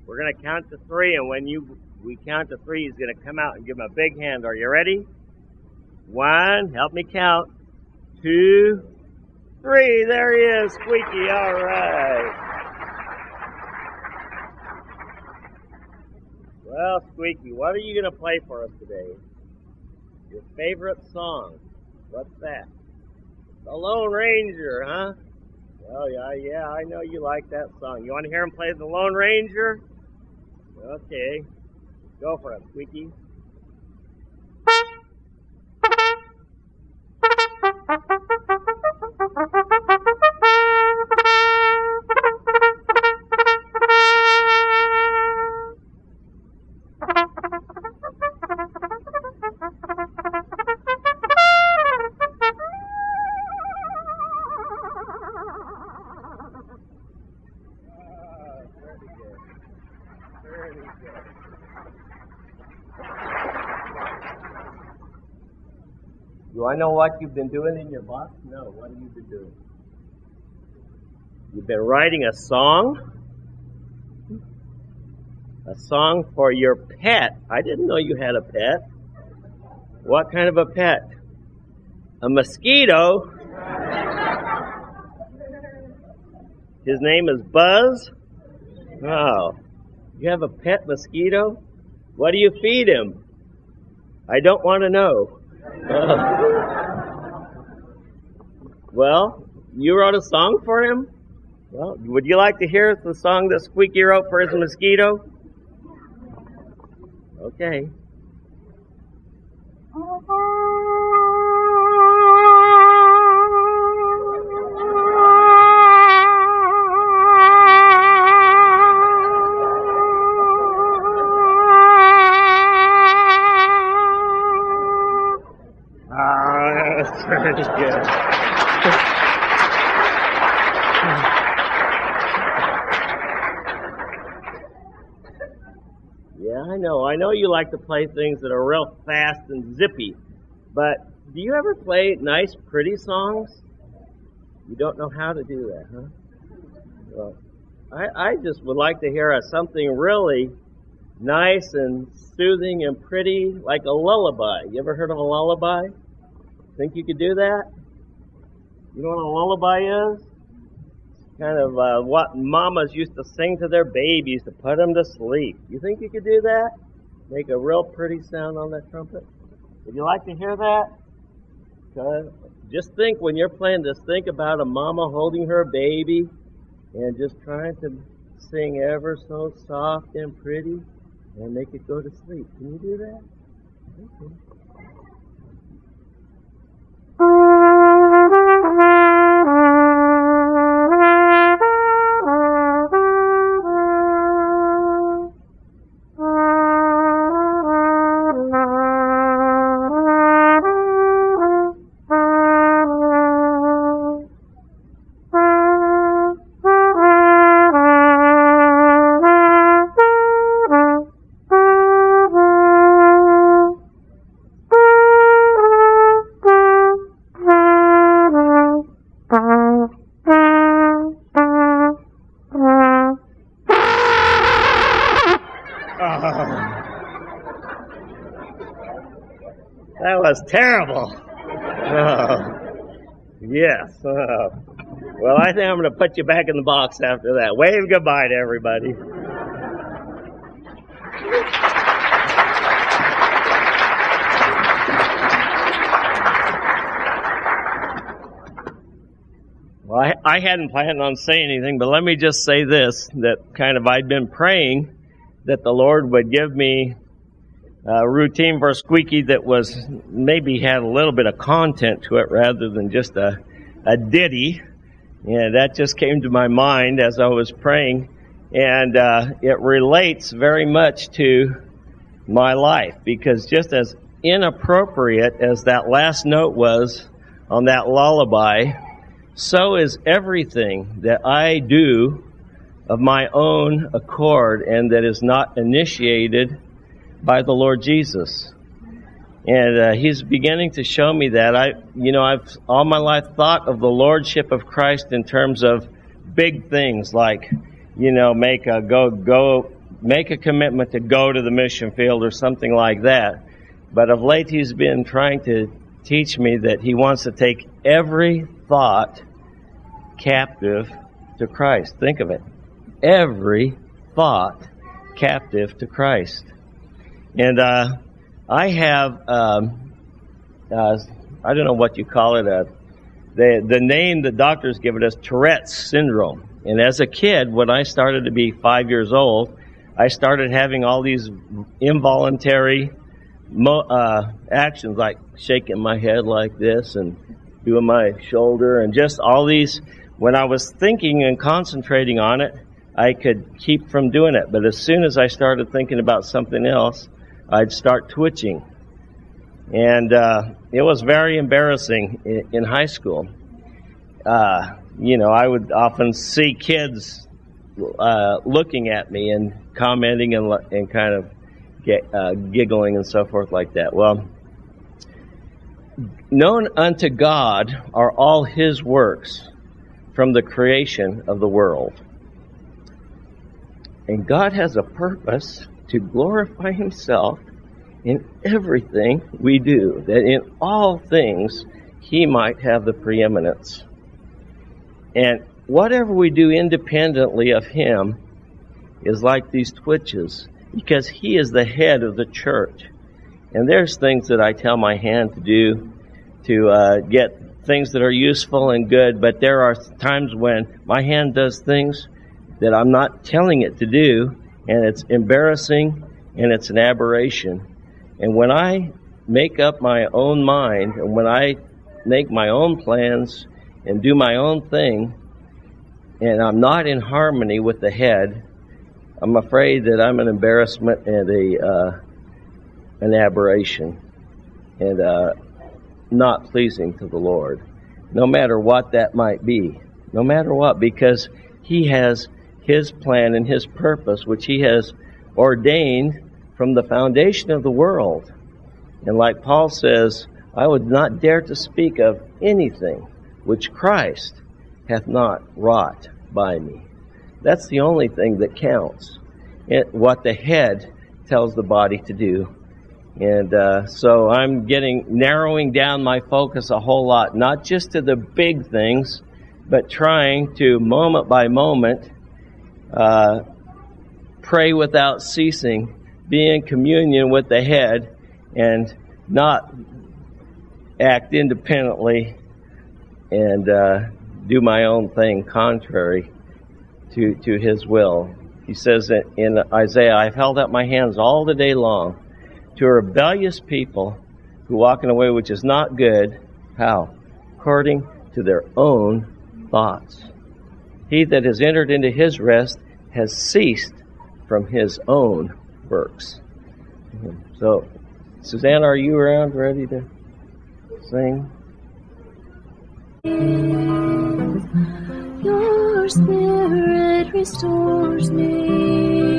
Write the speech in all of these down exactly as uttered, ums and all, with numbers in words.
We're going to count to three, and when you we count to three, he's going to come out and give him a big hand. Are you ready? One, help me count. Two, three. There he is, Squeaky. All right. Well, Squeaky, what are you going to play for us today? Your favorite song. What's that? The Lone Ranger, huh? Well, yeah, yeah, I know you like that song. You want to hear him play The Lone Ranger? Okay. Go for it, Squeaky. Do I know what you've been doing in your box? No, what have you been doing? You've been writing a song? A song for your pet. I didn't know you had a pet. What kind of a pet? A mosquito? His name is Buzz? Oh. You have a pet mosquito? What do you feed him? I don't want to know. Uh, well, you wrote a song for him? Well, would you like to hear the song that Squeaky wrote for his mosquito? Okay. Pretty good. Yeah, I know. I know you like to play things that are real fast and zippy, but do you ever play nice, pretty songs? You don't know how to do that, huh? Well, I, I just would like to hear a, something really nice and soothing and pretty, like a lullaby. You ever heard of a lullaby? Think you could do that? You know what a lullaby is? Kind of uh, what mamas used to sing to their babies to put them to sleep. You think you could do that? Make a real pretty sound on that trumpet? Would you like to hear that? Okay. Just think, when you're playing this, think about a mama holding her baby and just trying to sing ever so soft and pretty and make it go to sleep. Can you do that? Okay. That was terrible. Oh, yes. Oh. Well, I think I'm going to put you back in the box after that. Wave goodbye to everybody. Well, I, I hadn't planned on saying anything, but let me just say this, that kind of I'd been praying that the Lord would give me a routine for Squeaky that was maybe had a little bit of content to it rather than just a, a ditty. And that just came to my mind as I was praying. And uh, it relates very much to my life, because just as inappropriate as that last note was on that lullaby, so is everything that I do of my own accord and that is not initiated by the Lord Jesus. And uh, He's beginning to show me that. I, you know, I've all my life thought of the Lordship of Christ in terms of big things like, you know, make a go, go make a commitment to go to the mission field or something like that. But of late, he's been trying to teach me that he wants to take every thought captive to Christ. Think of it. Every thought captive to Christ. And uh, I have, um, uh, I don't know what you call it, uh, the, the name the doctors give it is Tourette's syndrome. And as a kid, when I started to be five years old, I started having all these involuntary mo- uh, actions, like shaking my head like this and doing my shoulder, and just all these. When I was thinking and concentrating on it, I could keep from doing it. But as soon as I started thinking about something else, I'd start twitching. And uh, it was very embarrassing in, in high school. Uh, you know, I would often see kids uh, looking at me and commenting and, and kind of get, uh, giggling and so forth like that. Well, known unto God are all his works from the creation of the world. And God has a purpose to glorify himself in everything we do, that in all things he might have the preeminence. And whatever we do independently of him is like these twitches, because he is the head of the church. And there's things that I tell my hand to do to uh, get things that are useful and good, but there are times when my hand does things that I'm not telling it to do, and it's embarrassing and it's an aberration. And when I make up my own mind, and when I make my own plans and do my own thing, and I'm not in harmony with the head, I'm afraid that I'm an embarrassment and a uh, an aberration, and uh, not pleasing to the Lord, no matter what that might be, no matter what, because he has his plan and his purpose, which he has ordained from the foundation of the world. And like Paul says, I would not dare to speak of anything which Christ hath not wrought by me. That's the only thing that counts, it, what the head tells the body to do. And uh, so I'm getting, narrowing down my focus a whole lot, not just to the big things, but trying to, moment by moment, uh, pray without ceasing, be in communion with the head, and not act independently and uh, do my own thing contrary to, to his will. He says in Isaiah, I've held up my hands all the day long to a rebellious people who walk in a way which is not good. How? According to their own thoughts. He that has entered into his rest has ceased from his own works. So, Suzanne, are you around ready to sing? Your spirit restores me.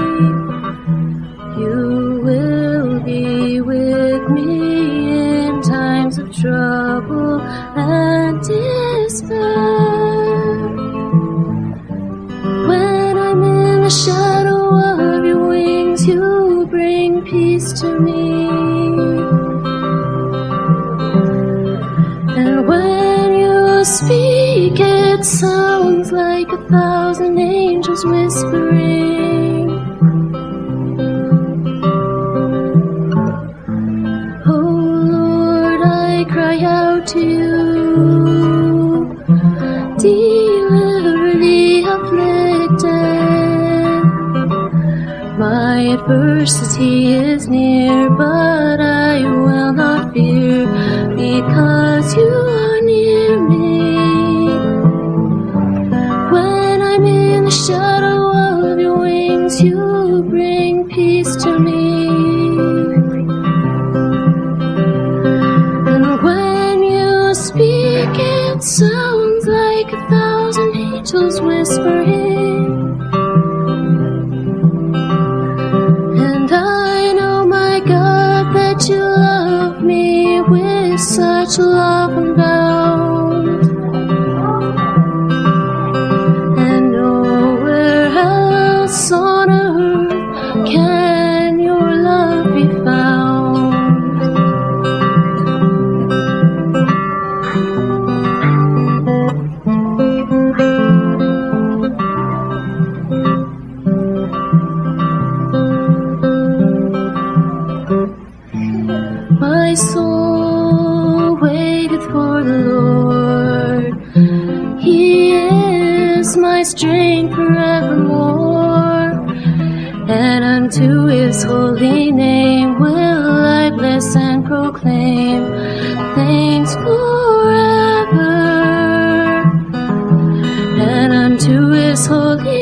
You will be with me in times of trouble and despair. When I'm in the shadow of your wings, you bring peace to me. And when you speak, it sounds like a thousand angels whispering. Oh Lord, I cry out to you, deliver the afflicted. My adversity is near, but I will not fear, because you are near me. When I'm in the shadow of your wings, you bring peace to me. And when you speak, it sounds like a thousand angels whispering. And I know, my God, that you love me with such love unbound, and nowhere else on earth sing forevermore, and unto his holy name will I bless and proclaim thanks forever, and unto his holy